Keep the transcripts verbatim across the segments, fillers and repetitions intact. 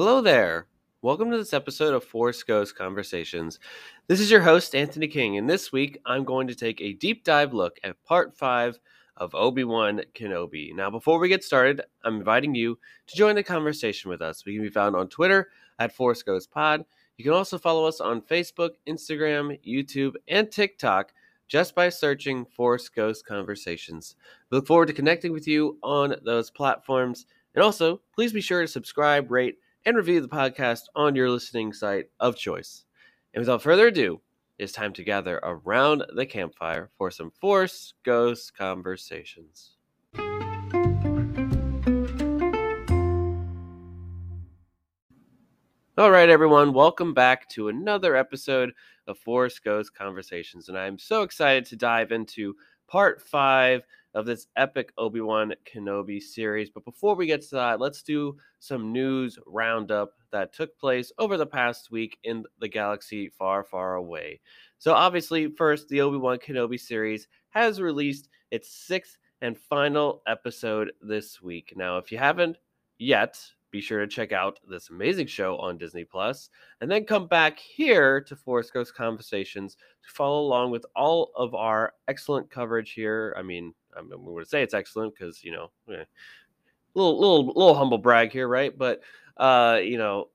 Hello there. Welcome to this episode of Force Ghost Conversations. This is your host, Anthony King, and this week I'm going to take a deep dive look at part five of Obi-Wan Kenobi. Now, before we get started, I'm inviting you to join the conversation with us. We can be found on Twitter at Force Ghost Pod. You can also follow us on Facebook, Instagram, YouTube, and TikTok just by searching Force Ghost Conversations. We look forward to connecting with you on those platforms. And also, please be sure to subscribe, rate, and review the podcast on your listening site of choice. And without further ado, it's time to gather around the campfire for some Force Ghost Conversations. All right, everyone, welcome back to another episode of Force Ghost Conversations. And I'm so excited to dive into part five of this epic Obi-Wan Kenobi series. But before we get to that, let's do some news roundup that took place over the past week in the galaxy far, far away. So obviously, first, the Obi-Wan Kenobi series has released its sixth and final episode this week. Now, if you haven't yet, be sure to check out this amazing show on Disney Plus, and then come back here to Force Ghost Conversations to follow along with all of our excellent coverage here. I mean, I'm going to say it's excellent because, you know, eh, little little little humble brag here, right? But uh, you know,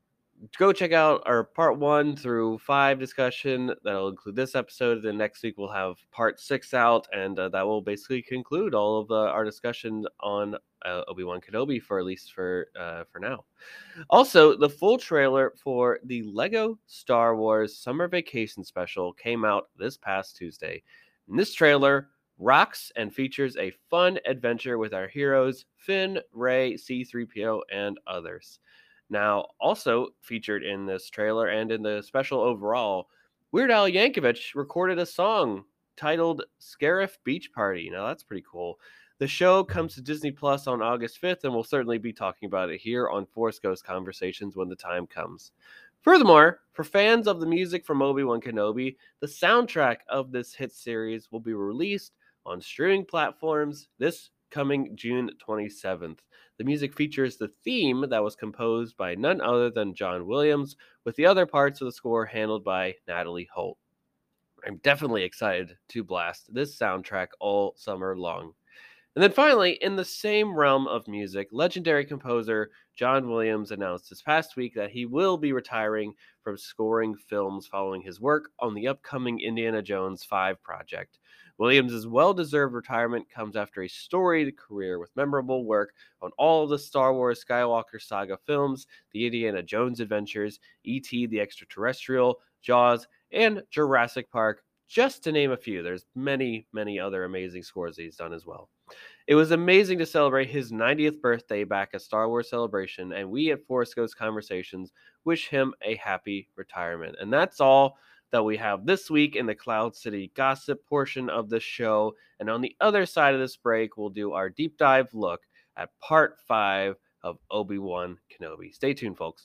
go check out our part one through five discussion. That'll include this episode. Then next week we'll have part six out, and uh, that will basically conclude all of uh, our discussion on uh, Obi-Wan Kenobi, for at least for uh, for now. Also, the full trailer for the Lego Star Wars Summer Vacation Special came out this past Tuesday. And this trailer rocks and features a fun adventure with our heroes Finn, Rey, C three P O, and others. Now, also featured in this trailer and in the special overall, Weird Al Yankovic recorded a song titled Scarif Beach Party. Now, that's pretty cool. The show comes to Disney Plus on August fifth, and we'll certainly be talking about it here on Force Ghost Conversations when the time comes. Furthermore, for fans of the music from Obi-Wan Kenobi, the soundtrack of this hit series will be released on streaming platforms this coming June twenty-seventh. The music features the theme that was composed by none other than John Williams, with the other parts of the score handled by Natalie Holt. I'm definitely excited to blast this soundtrack all summer long. And then finally, in the same realm of music, legendary composer John Williams announced this past week that he will be retiring from scoring films following his work on the upcoming Indiana Jones five project. Williams' well-deserved retirement comes after a storied career with memorable work on all of the Star Wars Skywalker Saga films, the Indiana Jones Adventures, E T the Extraterrestrial, Jaws, and Jurassic Park, just to name a few. There's many, many other amazing scores that he's done as well. It was amazing to celebrate his ninetieth birthday back at Star Wars Celebration, and we at Force Ghost Conversations wish him a happy retirement. And that's all that we have this week in the Cloud City gossip portion of the show. And on the other side of this break, we'll do our deep dive look at part five of Obi-Wan Kenobi. Stay tuned, folks.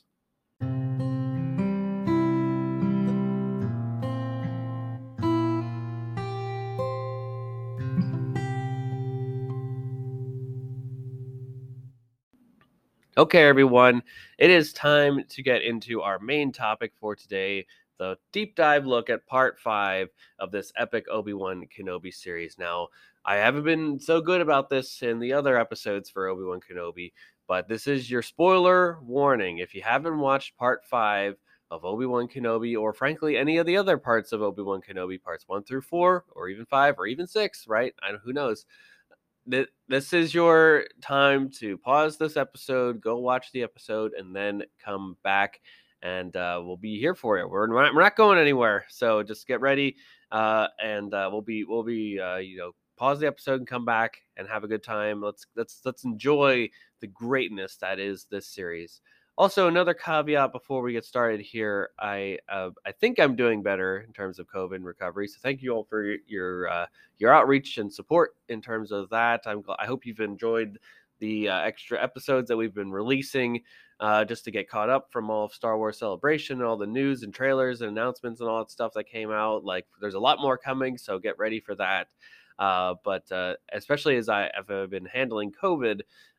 Okay, everyone, it is time to get into our main topic for today, the deep dive look at part five of this epic Obi-Wan Kenobi series. Now, I haven't been so good about this in the other episodes for Obi-Wan Kenobi, but this is your spoiler warning. If you haven't watched part five of Obi-Wan Kenobi, or frankly, any of the other parts of Obi-Wan Kenobi, parts one through four, or even five, or even six, right? I don't, who knows? This is your time to pause this episode, go watch the episode, and then come back, and uh, we'll be here for you. We're not, we're not going anywhere, so just get ready, uh, and uh, we'll be we'll be uh, you know pause the episode and come back and have a good time. Let's let's let's enjoy the greatness that is this series. Also, another caveat before we get started here, I uh, I think I'm doing better in terms of COVID recovery. So thank you all for your your, uh, your outreach and support in terms of that. I'm I hope you've enjoyed the uh, extra episodes that we've been releasing uh, just to get caught up from all of Star Wars Celebration and all the news and trailers and announcements and all that stuff that came out. Like, there's a lot more coming, so get ready for that. Uh, but uh, especially as I have been handling COVID,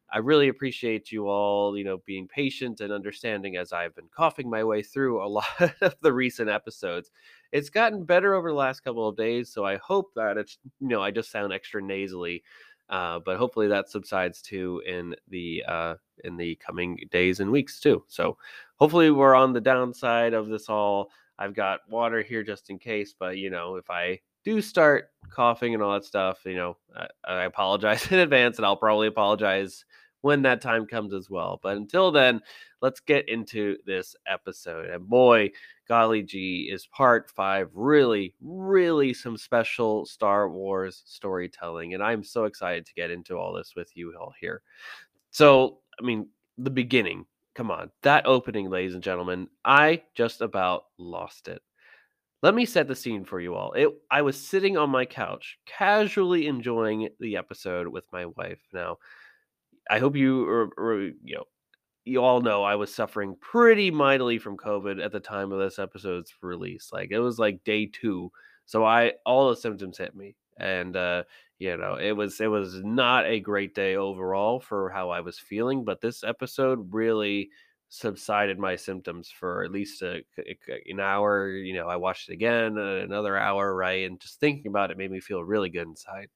I really appreciate you all, you know, being patient and understanding as I've been coughing my way through a lot of the recent episodes. It's gotten better over the last couple of days, so I hope that it's, you know, I just sound extra nasally. Uh, but hopefully that subsides too in the uh, in the coming days and weeks too. So hopefully we're on the downside of this all. I've got water here just in case, but you know, if I do start coughing and all that stuff, you know, I, I apologize in advance, and I'll probably apologize when that time comes as well. But until then, let's get into this episode. And boy, golly gee, is part five really, really some special Star Wars storytelling. And I'm so excited to get into all this with you all here. So, I mean, the beginning, come on, that opening, ladies and gentlemen, I just about lost it. Let me set the scene for you all. It, I was sitting on my couch, casually enjoying the episode with my wife. Now, I hope you, or, or, you know, you all know I was suffering pretty mightily from COVID at the time of this episode's release. Like it was like day two, so I all the symptoms hit me, and uh, you know it was it was not a great day overall for how I was feeling. But this episode really subsided my symptoms for at least a, a- an hour. You know, I watched it again, uh, another hour, right, and just thinking about it made me feel really good inside.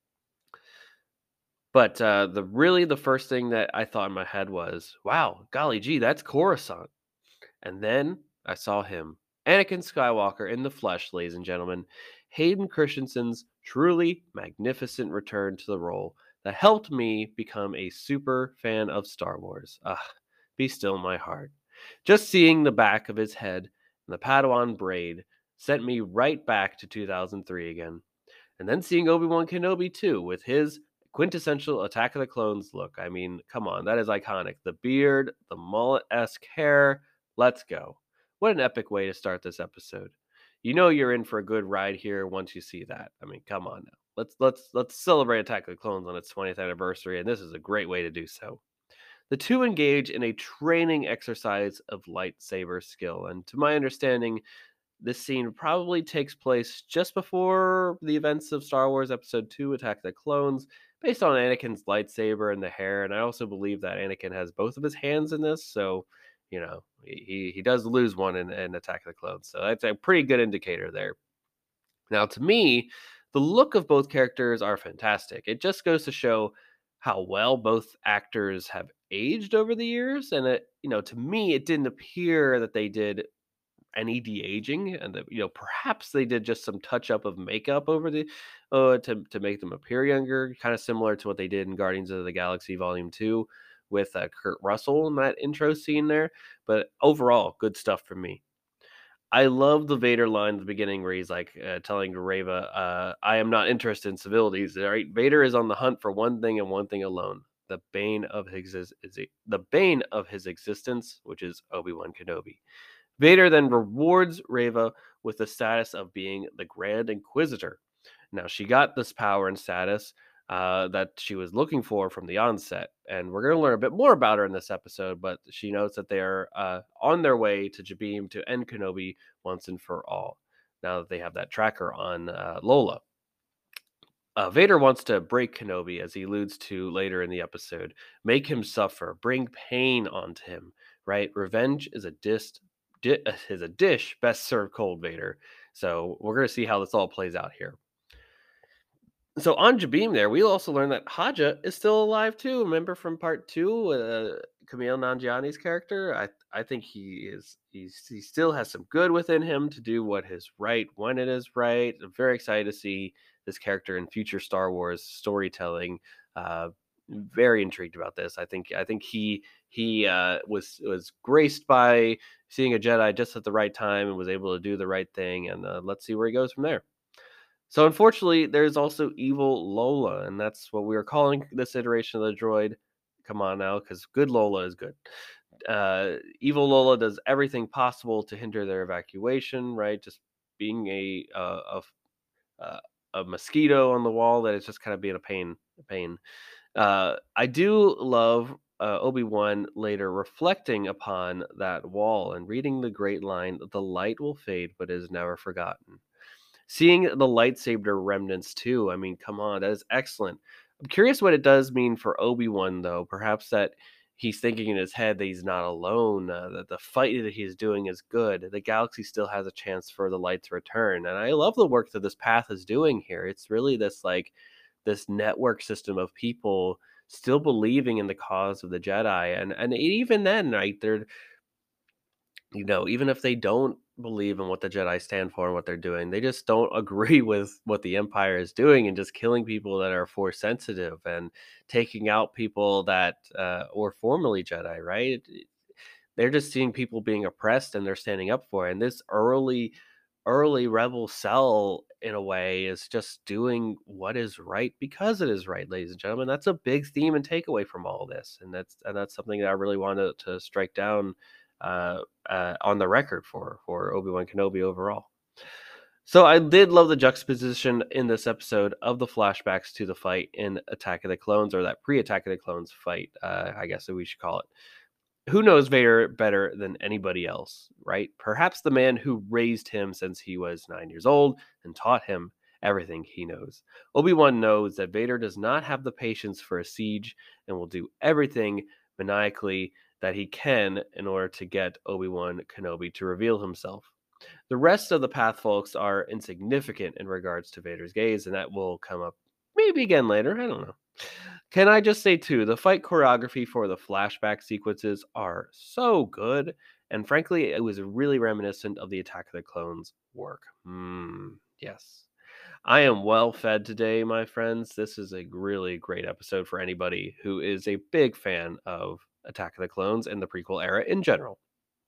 But, uh, the really the first thing that I thought in my head was, "Wow, golly gee, that's Coruscant." And then I saw him, Anakin Skywalker in the flesh, ladies and gentlemen. Hayden Christensen's truly magnificent return to the role that helped me become a super fan of Star Wars. Ah, be still my heart. Just seeing the back of his head and the Padawan braid sent me right back to two thousand three again. And then seeing Obi-Wan Kenobi too, with his quintessential Attack of the Clones look. I mean, come on, that is iconic. The beard, the mullet-esque hair. Let's go. What an epic way to start this episode. You know you're in for a good ride here once you see that. I mean, come on now. Let's let's let's celebrate Attack of the Clones on its twentieth anniversary, and this is a great way to do so. The two engage in a training exercise of lightsaber skill, and to my understanding, this scene probably takes place just before the events of Star Wars Episode two Attack of the Clones, based on Anakin's lightsaber and the hair. And I also believe that Anakin has both of his hands in this. So, you know, he, he does lose one in, in Attack of the Clones. So that's a pretty good indicator there. Now, to me, the look of both characters are fantastic. It just goes to show how well both actors have aged over the years. And it, you know, to me, it didn't appear that they did any de-aging, and that, you know, perhaps they did just some touch up of makeup over the uh to to make them appear younger, kind of similar to what they did in Guardians of the Galaxy Volume two with uh, Kurt Russell in that intro scene there. But overall, good stuff for me. I love the Vader line at the beginning where he's like uh, telling Reva, uh, "I am not interested in civilities." All right, Vader is on the hunt for one thing and one thing alone: the bane of his is the bane of his existence, which is Obi-Wan Kenobi. Vader then rewards Reva with the status of being the Grand Inquisitor. Now, she got this power and status uh, that she was looking for from the onset, and we're going to learn a bit more about her in this episode. But she notes that they are uh, on their way to Jabeam to end Kenobi once and for all. Now that they have that tracker on uh, Lola. Uh, Vader wants to break Kenobi, as he alludes to later in the episode, make him suffer, bring pain onto him. Right? Revenge is a dish, di- is a dish best served cold, Vader. So we're gonna see how this all plays out here. So on Jabeam, there we also learn that Haja is still alive too. Remember from part two, uh, Camille Nanjiani's character. I I think he is he's he still has some good within him to do what is right when it is right. I'm very excited to see this character in future Star Wars storytelling. Uh, very intrigued about this. I think I think he he uh, was was graced by seeing a Jedi just at the right time and was able to do the right thing. And uh, let's see where he goes from there. So unfortunately, there's also evil Lola, and that's what we are calling this iteration of the droid. Come on now, because good Lola is good. Uh, evil Lola does everything possible to hinder their evacuation, right? Just being a uh, of uh, a mosquito on the wall that is just kind of being a pain. A pain. Uh, I do love uh, Obi Wan later reflecting upon that wall and reading the great line, "The light will fade, but is never forgotten." Seeing the lightsaber remnants too, I mean, come on, that is excellent. Curious what it does mean for Obi-Wan, though. Perhaps that he's thinking in his head that he's not alone, uh, that the fight that he's doing is good. The galaxy still has a chance for the light to return. And I love the work that this path is doing here. It's really this like this network system of people still believing in the cause of the Jedi. And and even then, right, they're you know, even if they don't believe in what the Jedi stand for and what they're doing, they just don't agree with what the Empire is doing and just killing people that are Force sensitive and taking out people that uh, or formerly Jedi, right? It- They're just seeing people being oppressed and they're standing up for it. And this early, early rebel cell, in a way, is just doing what is right because it is right, ladies and gentlemen. That's a big theme and takeaway from all this, and that's and that's something that I really wanted to strike down uh, uh, on the record for for Obi Wan Kenobi overall. So I did love the juxtaposition in this episode of the flashbacks to the fight in Attack of the Clones, or that pre-Attack of the Clones fight, uh, I guess that we should call it. Who knows Vader better than anybody else, right? Perhaps the man who raised him since he was nine years old and taught him everything he knows. Obi-Wan knows that Vader does not have the patience for a siege and will do everything maniacally that he can in order to get Obi-Wan Kenobi to reveal himself. The rest of the path folks are insignificant in regards to Vader's gaze, and that will come up maybe again later. I don't know. Can I just say too, the fight choreography for the flashback sequences are so good, and frankly, it was really reminiscent of the Attack of the Clones work. Mm, yes. I am well fed today, my friends. This is a really great episode for anybody who is a big fan of Attack of the Clones and the prequel era in general.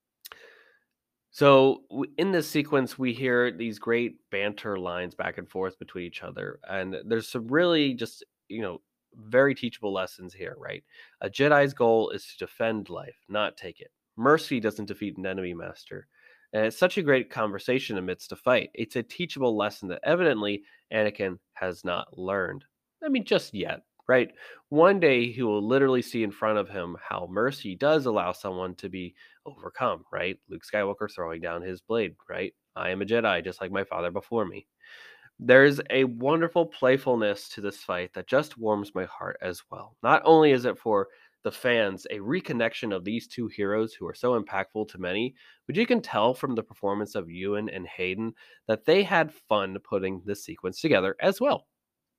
So w- in this sequence, we hear these great banter lines back and forth between each other, and there's some really just you know very teachable lessons here, right? A Jedi's goal is to defend life, not take it. Mercy doesn't defeat an enemy master, and it's such a great conversation amidst a fight. It's a teachable lesson that evidently Anakin has not learned. I mean, just yet, right? One day he will literally see in front of him how mercy does allow someone to be overcome, right? Luke Skywalker throwing down his blade, right? I am a Jedi, just like my father before me. There's a wonderful playfulness to this fight that just warms my heart as well. Not only is it for the fans a reconnection of these two heroes who are so impactful to many, but you can tell from the performance of Ewan and Hayden that they had fun putting this sequence together as well.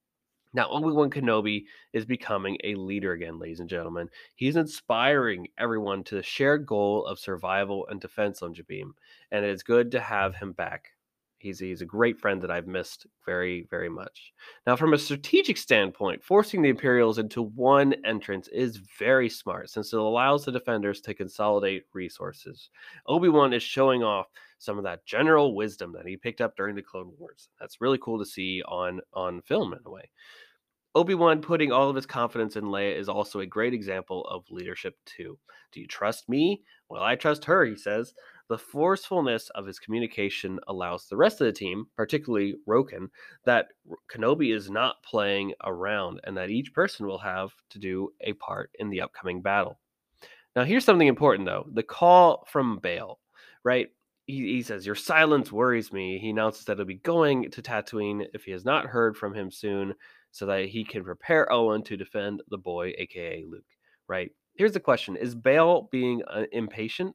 Now, Obi-Wan Kenobi is becoming a leader again, ladies and gentlemen. He's inspiring everyone to the shared goal of survival and defense on Jabim, and it's good to have him back. He's, he's a great friend that I've missed very, very much. Now, from a strategic standpoint, forcing the Imperials into one entrance is very smart since it allows the defenders to consolidate resources. Obi-Wan is showing off some of that general wisdom that he picked up during the Clone Wars. That's really cool to see on, on film in a way. Obi-Wan putting all of his confidence in Leia is also a great example of leadership too. Do you trust me? Well, I trust her, he says. The forcefulness of his communication allows the rest of the team, particularly Roken, that Kenobi is not playing around and that each person will have to do a part in the upcoming battle. Now, here's something important though. The call from Bale, right? He, he says, "Your silence worries me." He announces that he'll be going to Tatooine if he has not heard from him soon, so that he can prepare Owen to defend the boy, aka Luke, right? Here's the question: is Bale being uh, impatient?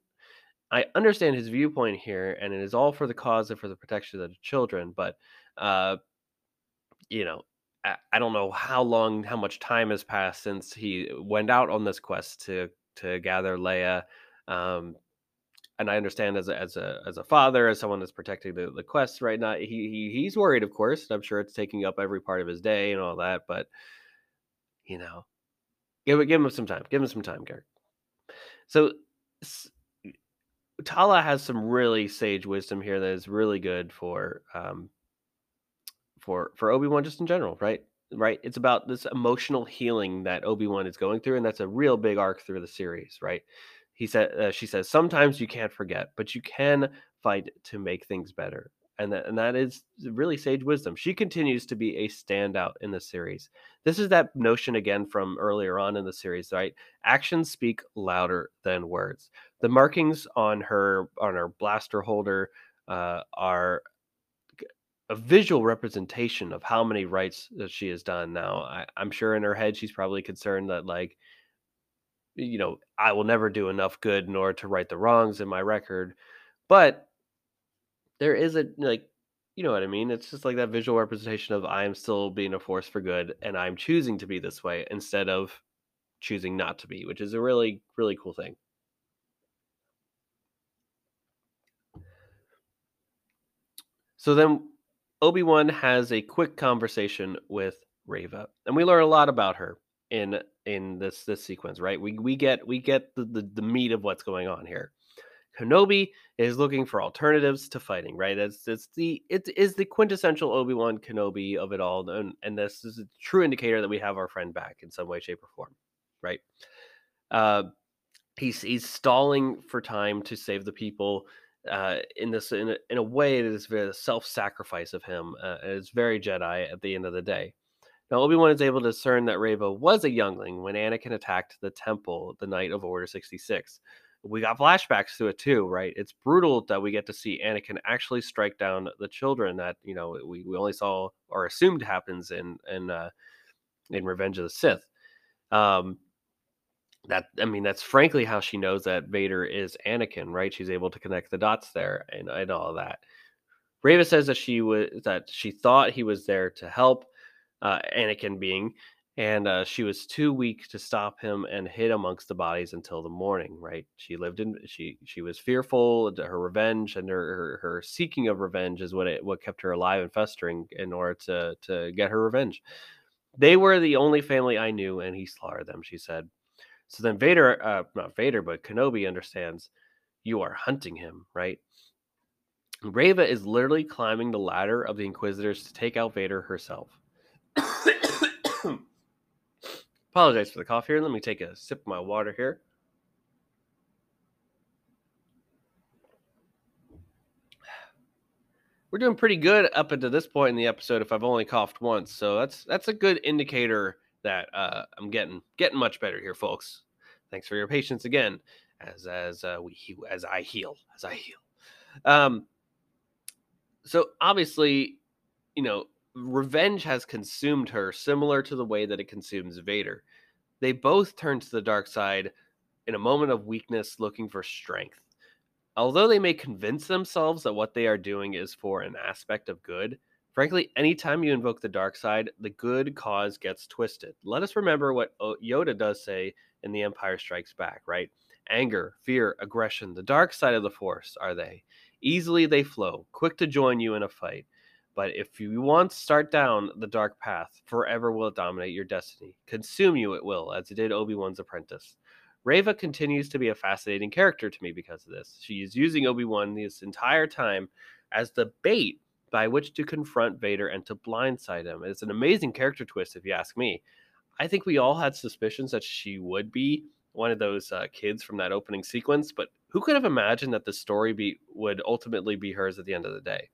I understand his viewpoint here, and it is all for the cause and for the protection of the children, but, uh, you know, I, I don't know how long, how much time has passed since he went out on this quest to to gather Leia. Um, and I understand as a as a as a father, as someone that's protecting the, the quest right now, he, he he's worried, of course. I'm sure it's taking up every part of his day and all that, but you know, give it give him some time. Give him some time, Garrett. So s- Tala has some really sage wisdom here that is really good for um for for Obi-Wan just in general, right? Right? It's about this emotional healing that Obi-Wan is going through, and that's a real big arc through the series, right? He said uh, she says sometimes you can't forget, but you can fight to make things better. And that and that is really sage wisdom. She continues to be a standout in the series. This is that notion again from earlier on in the series, right? Actions speak louder than words. The markings on her on her blaster holder uh, are a visual representation of how many rights that she has done. Now, I, I'm sure in her head she's probably concerned that, like, you know, I will never do enough good in order to right the wrongs in my record. But there is a, like, you know what I mean? It's just like that visual representation of I am still being a force for good and I'm choosing to be this way instead of choosing not to be, which is a really, really cool thing. So then Obi-Wan has a quick conversation with Reva, and we learn a lot about her in in this this sequence, right? We we get we get the, the, the meat of what's going on here. Kenobi is looking for alternatives to fighting, right? It's it's the it is the quintessential Obi-Wan Kenobi of it all, and, and this is a true indicator that we have our friend back in some way, shape, or form, right? Uh, he's he's stalling for time to save the people. Uh, in this in a, in a way, it is very self-sacrifice of him. Uh, it's very Jedi at the end of the day. Now, Obi-Wan is able to discern that Reva was a youngling when Anakin attacked the temple the night of Order sixty-six. We got flashbacks to it too, right? It's brutal that we get to see Anakin actually strike down the children that, you know, we, we only saw or assumed happens in in uh, in Revenge of the Sith. Um, that I mean, that's frankly how she knows that Vader is Anakin, right? She's able to connect the dots there and, and all of that. Reva says that she was that she thought he was there to help, uh, Anakin being, and uh, she was too weak to stop him and hid amongst the bodies until the morning. Right? She lived in she she was fearful. That her revenge and her, her her seeking of revenge is what it what kept her alive and festering in order to to get her revenge. They were the only family I knew, and he slaughtered them. She said. So then Vader, uh, not Vader, but Kenobi understands you are hunting him, right? Reva is literally climbing the ladder of the Inquisitors to take out Vader herself. Apologize for the cough here. Let me take a sip of my water here. We're doing pretty good up until this point in the episode. If I've only coughed once, so that's that's a good indicator that uh, I'm getting getting much better here, folks. Thanks for your patience again, as as uh, we as I heal as I heal. Um, so obviously, you know, revenge has consumed her, similar to the way that it consumes Vader. They both turn to the dark side in a moment of weakness, looking for strength. Although they may convince themselves that what they are doing is for an aspect of good, frankly, anytime you invoke the dark side, the good cause gets twisted. Let us remember what Yoda does say in The Empire Strikes Back, right? Anger, fear, aggression, the dark side of the Force are they. Easily they flow, quick to join you in a fight. But if you once start down the dark path, forever will it dominate your destiny. Consume you it will, as it did Obi-Wan's apprentice. Reva continues to be a fascinating character to me because of this. She is using Obi-Wan this entire time as the bait by which to confront Vader and to blindside him. It's an amazing character twist, if you ask me. I think we all had suspicions that she would be one of those uh, kids from that opening sequence, but who could have imagined that the story beat would ultimately be hers at the end of the day?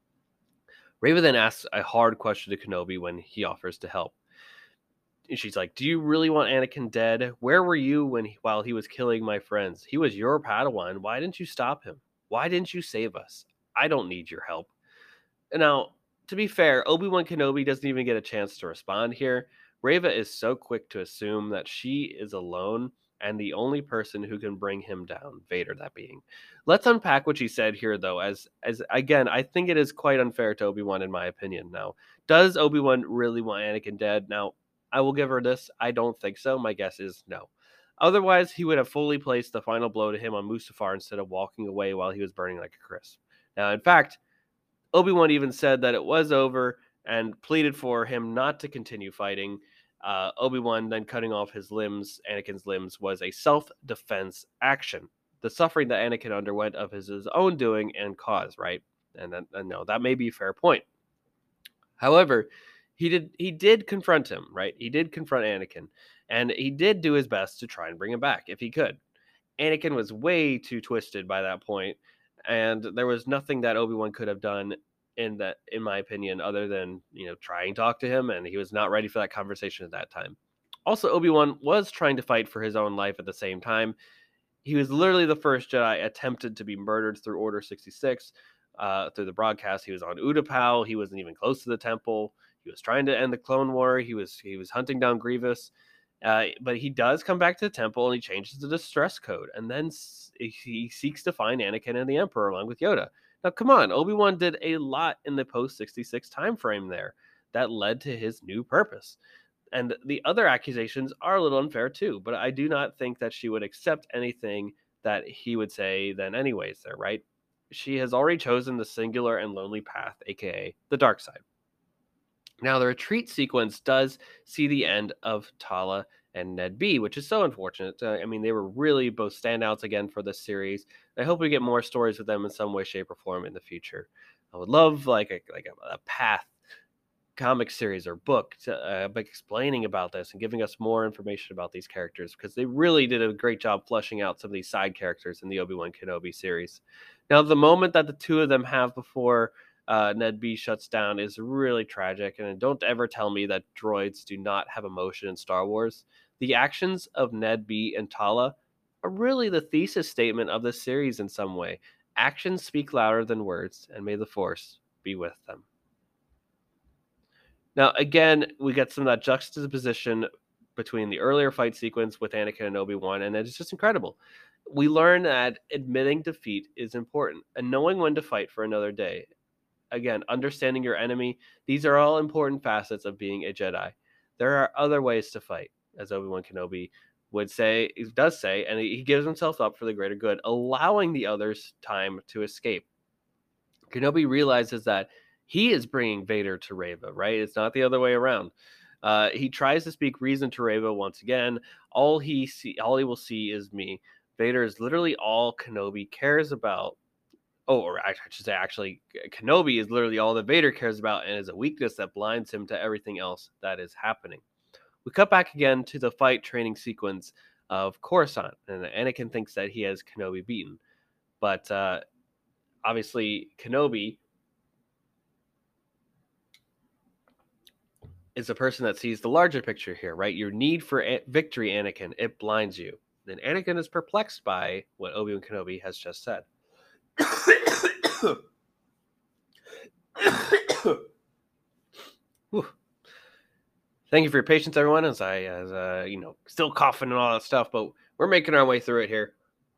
Reva then asks a hard question to Kenobi when he offers to help. She's like, "Do you really want Anakin dead? Where were you when he, while he was killing my friends? He was your Padawan. Why didn't you stop him? Why didn't you save us? I don't need your help." And now, to be fair, Obi-Wan Kenobi doesn't even get a chance to respond here. Reva is so quick to assume that she is alone and the only person who can bring him down, Vader that being. Let's unpack what she said here, though, as as again, I think it is quite unfair to Obi-Wan in my opinion. Now, does Obi-Wan really want Anakin dead? Now, I will give her this. I don't think so. My guess is no. Otherwise, he would have fully placed the final blow to him on Mustafar instead of walking away while he was burning like a crisp. Now, in fact, Obi-Wan even said that it was over and pleaded for him not to continue fighting. Uh, Obi-Wan then cutting off his limbs, Anakin's limbs, was a self-defense action. The suffering that Anakin underwent of his, his own doing and cause, right? And, then, and no, that may be a fair point. However, he did he did confront him, right? He did confront Anakin, and he did do his best to try and bring him back if he could. Anakin was way too twisted by that point, and there was nothing that Obi-Wan could have done in that, in my opinion, other than, you know, try and talk to him, and he was not ready for that conversation at that time. Also, Obi-Wan was trying to fight for his own life at the same time. He was literally the first Jedi attempted to be murdered through Order sixty-six. uh, through the broadcast. He was on Utapau. He wasn't even close to the temple. He was trying to end the Clone War. He was he was hunting down Grievous. Uh, but he does come back to the temple and he changes the distress code, and then s- he seeks to find Anakin and the Emperor along with Yoda. Now, come on, Obi-Wan did a lot in the post sixty-six time frame there that led to his new purpose. And the other accusations are a little unfair too, but I do not think that she would accept anything that he would say then anyways there, right? She has already chosen the singular and lonely path, aka the dark side. Now, the retreat sequence does see the end of Tala and Ned B, which is so unfortunate. Uh, I mean, they were really both standouts again for this series. I hope we get more stories with them in some way, shape, or form in the future. I would love like a like a, a path comic series or book to, uh, explaining about this and giving us more information about these characters, because they really did a great job fleshing out some of these side characters in the Obi-Wan Kenobi series. Now, the moment that the two of them have before uh, Ned B shuts down is really tragic, and don't ever tell me that droids do not have emotion in Star Wars. The actions of Ned B and Tala are really the thesis statement of this series in some way. Actions speak louder than words, and may the Force be with them. Now, again, we get some of that juxtaposition between the earlier fight sequence with Anakin and Obi-Wan, and it's just incredible. We learn that admitting defeat is important and knowing when to fight for another day. Again, understanding your enemy, these are all important facets of being a Jedi. There are other ways to fight, as Obi-Wan Kenobi would say, he does say, and he gives himself up for the greater good, allowing the others time to escape. Kenobi realizes that he is bringing Vader to Reva, right? It's not the other way around. Uh, he tries to speak reason to Reva once again. All he see, all he will see is me. Vader is literally all Kenobi cares about. Oh, or I should say, actually, Kenobi is literally all that Vader cares about, and is a weakness that blinds him to everything else that is happening. We cut back again to the fight training sequence of Coruscant, and Anakin thinks that he has Kenobi beaten, but uh, obviously Kenobi is a person that sees the larger picture here, right? Your need for a- victory, Anakin, it blinds you. Then Anakin is perplexed by what Obi-Wan Kenobi has just said. Thank you for your patience, everyone, as I, as uh, you know, still coughing and all that stuff, but we're making our way through it here.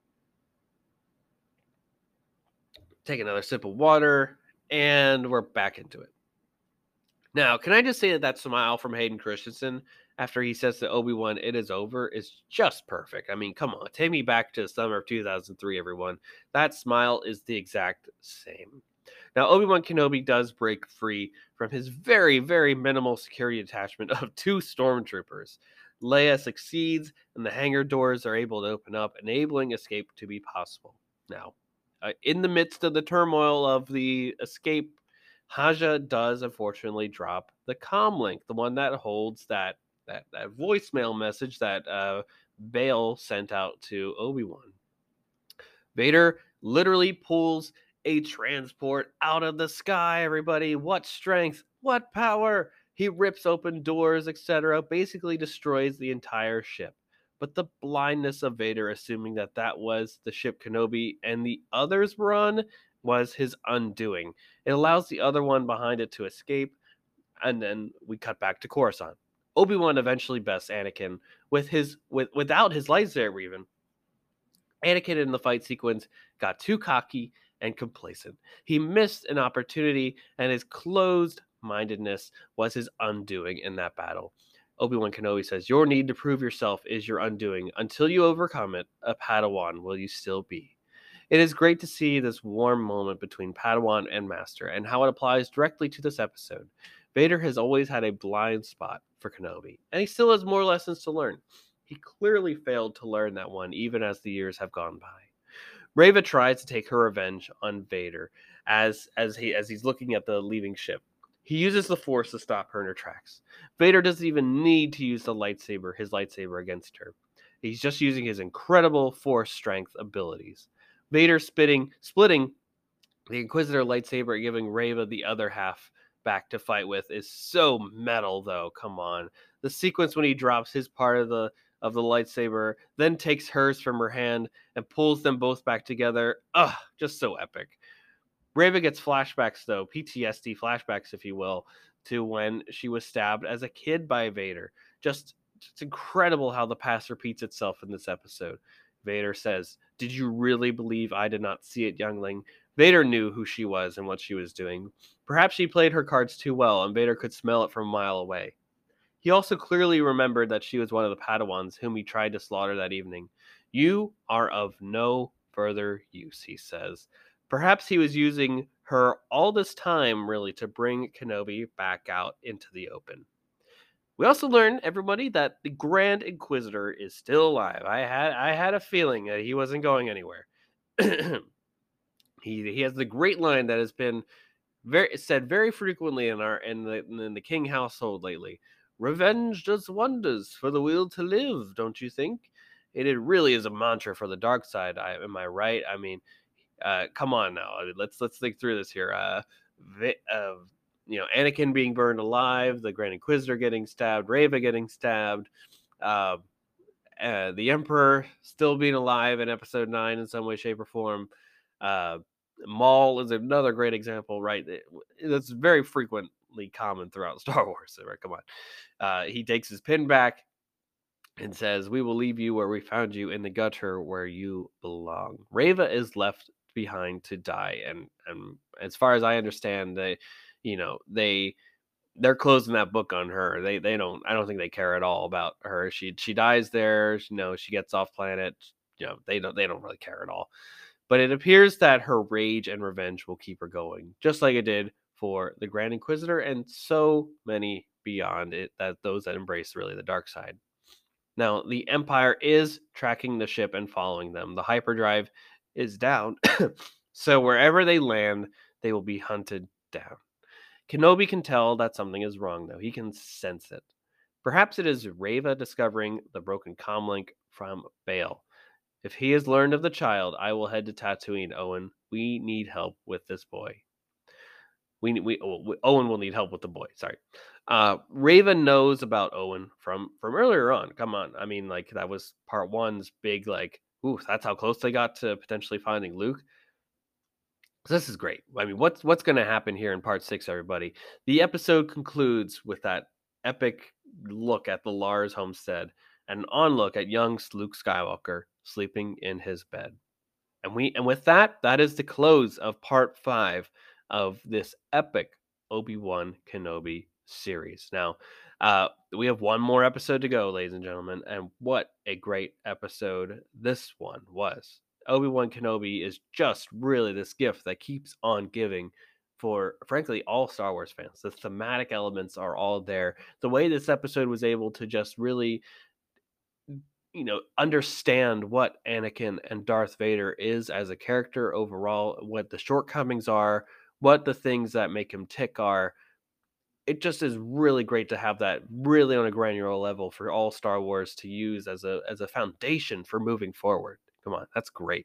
Take another sip of water, and we're back into it. Now, can I just say that that smile from Hayden Christensen after he says to Obi-Wan, "It is over," is just perfect. I mean, come on, take me back to the summer of two thousand three, everyone. That smile is the exact same. Now, Obi-Wan Kenobi does break free from his very, very minimal security attachment of two stormtroopers. Leia succeeds, and the hangar doors are able to open up, enabling escape to be possible. Now, uh, in the midst of the turmoil of the escape, Haja does unfortunately drop the comm link, the one that holds that that, that voicemail message that uh, Bail sent out to Obi-Wan. Vader literally pulls a transport out of the sky, everybody. What strength, what power. He rips open doors, et cetera, basically destroys the entire ship. But the blindness of Vader, assuming that that was the ship Kenobi and the others were on, was his undoing. It allows the other one behind it to escape, and then we cut back to Coruscant. Obi-Wan eventually bests Anakin with his with without his lightsaber even. Anakin in the fight sequence got too cocky and complacent. He missed an opportunity, and his closed mindedness was his undoing in that battle. Obi-Wan Kenobi says, "Your need to prove yourself is your undoing. Until you overcome it, a Padawan will you still be." It is great to see this warm moment between Padawan and Master, and how it applies directly to this episode. Vader has always had a blind spot for Kenobi, and he still has more lessons to learn. He clearly failed to learn that one, even as the years have gone by. Reva tries to take her revenge on Vader as as he as he's looking at the leaving ship. He uses the Force to stop her in her tracks. Vader doesn't even need to use the lightsaber, his lightsaber against her. He's just using his incredible Force strength abilities. Vader spitting, splitting the Inquisitor lightsaber, giving Reva the other half back to fight with, is so metal, though. Come on. The sequence when he drops his part of the of the lightsaber, then takes hers from her hand and pulls them both back together. Ugh, just so epic. Reva gets flashbacks, though, P T S D flashbacks, if you will, to when she was stabbed as a kid by Vader. Just, it's incredible how the past repeats itself in this episode. Vader says, "Did you really believe I did not see it, youngling?" Vader knew who she was and what she was doing. Perhaps she played her cards too well, and Vader could smell it from a mile away. He also clearly remembered that she was one of the Padawans whom he tried to slaughter that evening. "You are of no further use," he says. Perhaps he was using her all this time, really, to bring Kenobi back out into the open. We also learn, everybody, that the Grand Inquisitor is still alive. I had I had a feeling that he wasn't going anywhere. he he has the great line that has been very said very frequently in our in the in the King household lately. "Revenge does wonders for the will to live, don't you think?" It, it really is a mantra for the dark side. I, am I right? I mean, uh, come on now. I mean, let's let's think through this here. Uh, vi- uh, you know, Anakin being burned alive, the Grand Inquisitor getting stabbed, Reva getting stabbed, uh, uh, the Emperor still being alive in Episode Nine in some way, shape, or form. Uh, Maul is another great example, right? It- That's very frequently common throughout Star Wars. Right? Come on. Uh, he takes his pin back and says, "We will leave you where we found you, in the gutter where you belong." Reva is left behind to die, and and as far as I understand, they, you know, they they're closing that book on her. They they don't. I don't think they care at all about her. She she dies there. You know, she gets off planet. You know, they don't they don't really care at all. But it appears that her rage and revenge will keep her going, just like it did for the Grand Inquisitor and so many beyond it. That those that embrace really the dark side. Now, the Empire is tracking the ship and following them. The hyperdrive is down, so wherever they land, they will be hunted down. Kenobi can tell that something is wrong, though. He can sense it. Perhaps it is Reva discovering the broken comlink from Bail. If he has learned of the child, I will head to Tatooine, Owen. We need help with this boy. We, we, oh, we Owen will need help with the boy. Sorry. Uh, Raven knows about Owen from from earlier on. Come on, I mean, like that was part one's big like. Ooh, that's how close they got to potentially finding Luke. So this is great. I mean, what's what's going to happen here in part six, everybody? The episode concludes with that epic look at the Lars homestead and an onlook at young Luke Skywalker sleeping in his bed. And we and with that, that is the close of part five of this epic Obi-Wan Kenobi series. Now, uh, we have one more episode to go, ladies and gentlemen, and what a great episode this one was. Obi-Wan Kenobi is just really this gift that keeps on giving for, frankly, all Star Wars fans. The thematic elements are all there. The way this episode was able to just really, you know, understand what Anakin and Darth Vader is as a character overall, what the shortcomings are, what the things that make him tick are. It just is really great to have that really on a granular level for all Star Wars to use as a as a foundation for moving forward. Come on, that's great.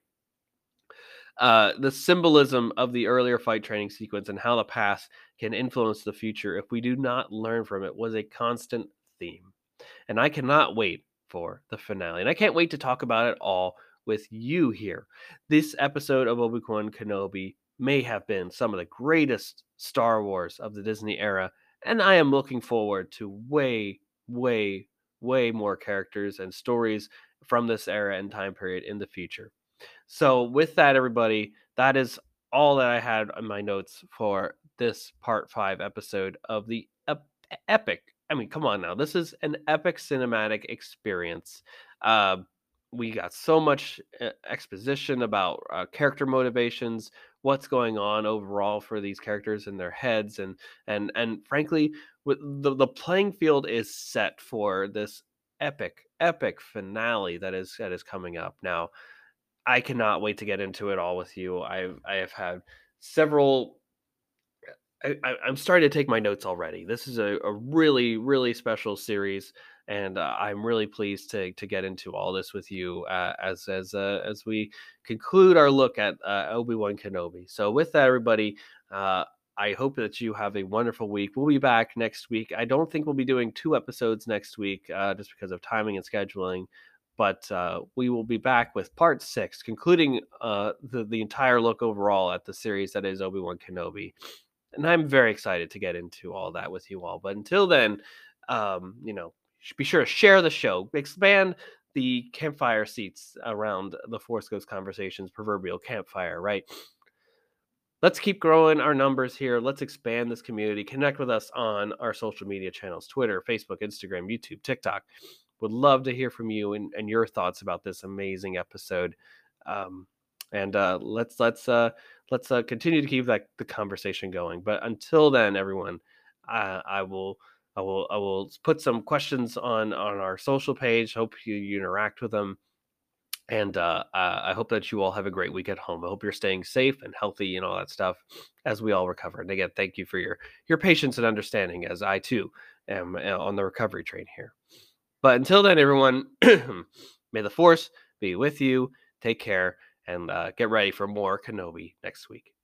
Uh, the symbolism of the earlier fight training sequence and how the past can influence the future if we do not learn from it was a constant theme. And I cannot wait for the finale. And I can't wait to talk about it all with you here. This episode of Obi-Wan Kenobi may have been some of the greatest Star Wars of the Disney era, and I am looking forward to way, way, way more characters and stories from this era and time period in the future. So, with that, everybody, that is all that I had on my notes for this part five episode of the ep- epic. I mean, come on now. This is an epic cinematic experience. Uh, we got so much uh, exposition about uh, character motivations, what's going on overall for these characters in their heads, and and and frankly, with the the playing field is set for this epic, epic finale that is that is coming up now. I cannot wait to get into it all with you. I've I have had several. I, I, I'm starting to take my notes already. This is a, a really really special series, and uh, I'm really pleased to to get into all this with you uh, as as uh, as we conclude our look at uh, Obi Wan Kenobi. So with that, everybody. Uh, I hope that you have a wonderful week. We'll be back next week. I don't think we'll be doing two episodes next week, uh, just because of timing and scheduling. But uh, we will be back with part six, concluding uh, the, the entire look overall at the series that is Obi-Wan Kenobi. And I'm very excited to get into all that with you all. But until then, um, you know, be sure to share the show, expand the campfire seats around the Force Ghost Conversations proverbial campfire, right? Let's keep growing our numbers here. Let's expand this community. Connect with us on our social media channels: Twitter, Facebook, Instagram, YouTube, TikTok. Would love to hear from you and, and your thoughts about this amazing episode. Um, and uh, let's let's uh, let's uh, continue to keep that the conversation going. But until then, everyone, I, I will I will I will put some questions on on our social page. Hope you, you interact with them. And uh, uh, I hope that you all have a great week at home. I hope you're staying safe and healthy and all that stuff as we all recover. And again, thank you for your your patience and understanding, as I too am uh, on the recovery train here. But until then, everyone, may the Force be with you. Take care and uh, get ready for more Kenobi next week.